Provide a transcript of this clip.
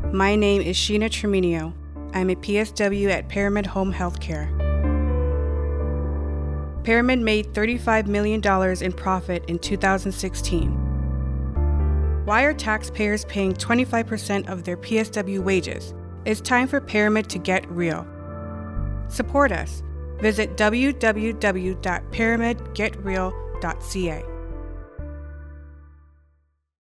My name is Sheena Treminio. I'm a PSW at Pyramid Home Healthcare. Pyramid made $35 million in profit in 2016. Why are taxpayers paying 25% of their PSW wages? It's time for Pyramid to get real. Support us. Visit www.pyramidgetreal.ca.